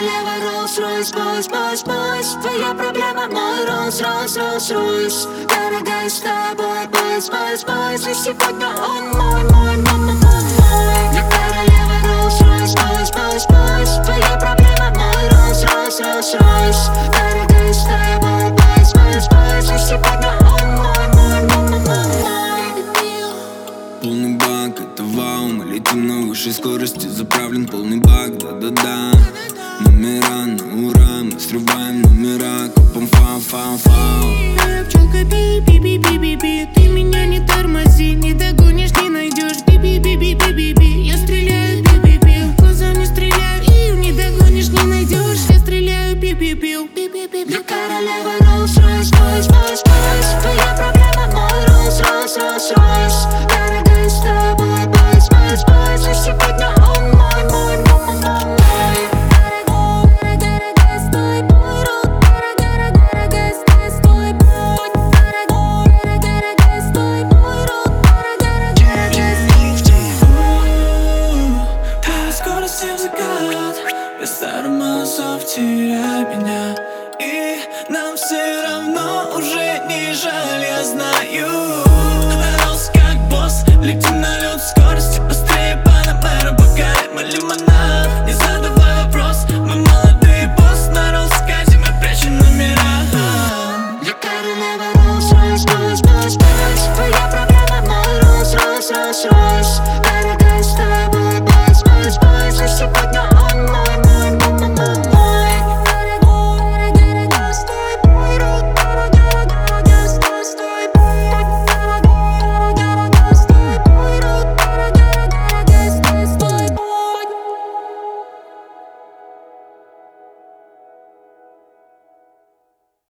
королева Rolls-Royce, бойс, бойс, бойс. Твоя проблема мой Rolls-Royce, Rolls-Royce. Дорогая, с тобой, бойс, бойс, бойс. И сегодня он мой, мой, мой, мой, мой. Я королева Rolls-Royce, бойс, бойс, бойс. Твоя проблема мой Rolls-Royce, Rolls-Royce. Дорогая, с тобой, бойс, бойс, бойс. И сегодня он мой, мой, мой, мой, мой. Полный бак, это вау, мы летим на высшей скорости. Заправлен полный бак, да-да-да. Номера на ура, мы срываем номера. Копом фау-фау-фау. Пчелка, би-би-би-би-би-би. Ты меня не тормози, не догонишь, не найдешь. Би-би-би-би-би-би. Я стреляю, би-би-би. В глаза не стреляю, и не догонишь, не найдешь. Я стреляю, би-би-би. Я королева Rolls-Royce, бойс, бойс, бойс. Твоя проблема мой Rolls-Royce, Rolls-Royce. Дорогая, с тобой, бойс, бойс, бойс. И сегодня он мой, мой, мой, мой, мой. Дорогая, с тобой, дорогая, с тобой. Дорогая, с тобой, Ты скоро всем закат. Без тормозов теряй меня. И нам все равно уже не жаль, я знаю. Рос как босс, летим на лед, скорости быстрее Панамера.